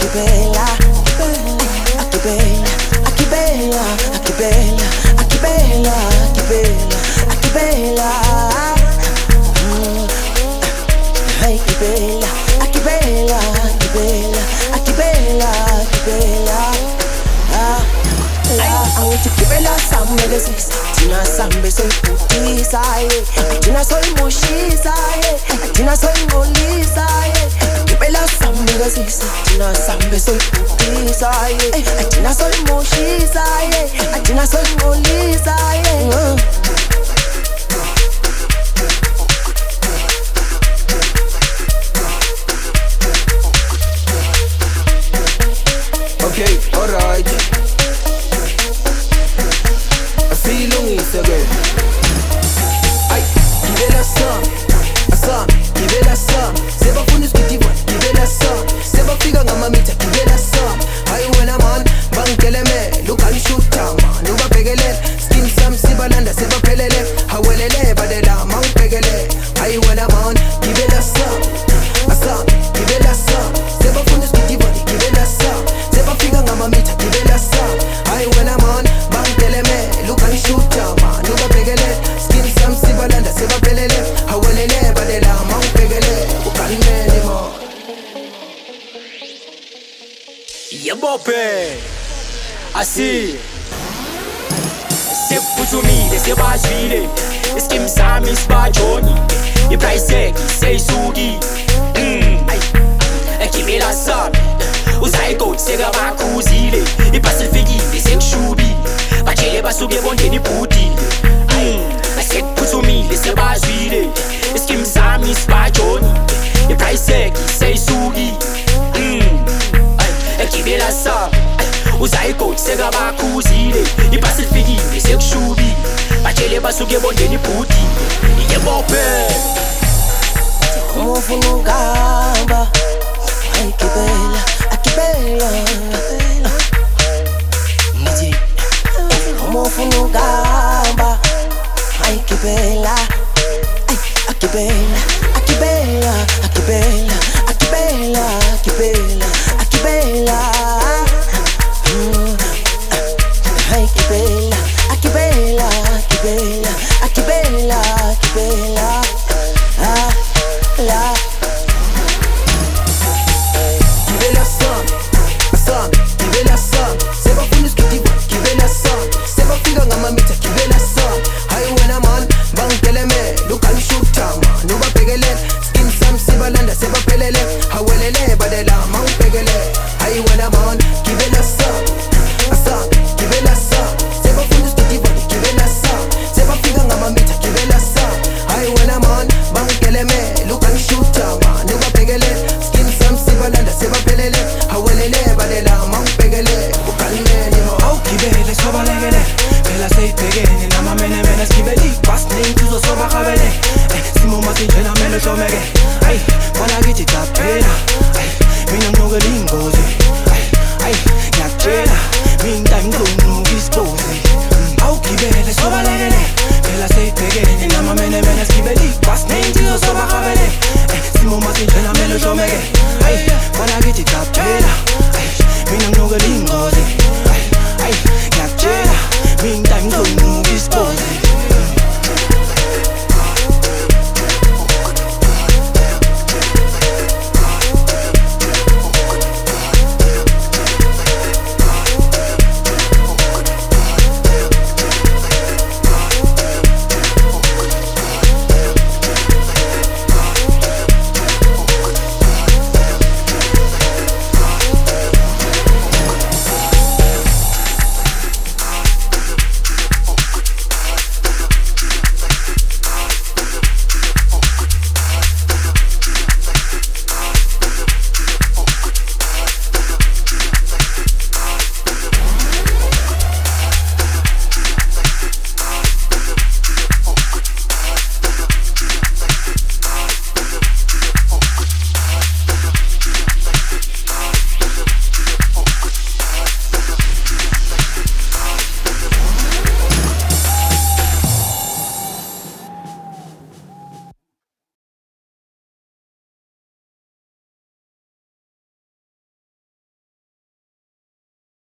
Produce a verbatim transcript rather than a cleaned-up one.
bella, ah che bella, ah che bella, ah che bella, ah che bella, ah che bella, ah che bella, ai che bella, ah che bella, ah che bella, ah che bella, ah che bella, ah la, I want to keep it like some medicines. Tina sambe soy putisa, eh. Tina soy moshisa, eh. Tina soy ngolisa, eh. Keep it like some medicines. Tina sambe soy putisa, eh. Tina soy moshisa, eh. Tina soy ngolisa, eh. Okay, alright. Again. Ay, give it a song, a song, give it a song. Seba fundus kitiwa, give it a song. Seba figa ngama mita, give it a song. Ay, when I'm on, bang keleme, look and shoot tama, nuba pegele. Skin sam sibalanda, seba pelele, hawelele, badela, mang pegele. Ay, when I'm on, give it a song, a song, give it a song. Seba fundus kitiwa, give it a song. Seba figa ngama mita, give it a song. Ay, when I'm on, bang keleme, look and shoot tama. Skin sam sibalanda seba pelele hawelele badela mang pegele ukanene mo Yebope asi Sepuzumile sebazwile Skim sami sibajoni Ipraiseki seyisuki Ekibela sami Uzayikoti sekabakhuzile Ibhasilifikile sekushubi Bajele basuke bondeni bhudile Sekuphuthumile sebazwile Iskim sami sibajoni Ipraiseki seyisuki Ekibela sami Uzayikoti sekabakhuzile Ibhasilifikile sekushubi Bajele basuke bondeni bhudile Yebope Umufuna ungamba ay que bella, ay que bella. Niji umufuna ungamba ay que bella, ay que bella, ay que bella, ay que bella, ay que bella, ay que bella, ay que bella. Ay que bella, ay que bella, ay que bella, ay que bella, ay que bella. Ah la Seba pelele, hawelele, badela, mang pegele. Ay when I'm on,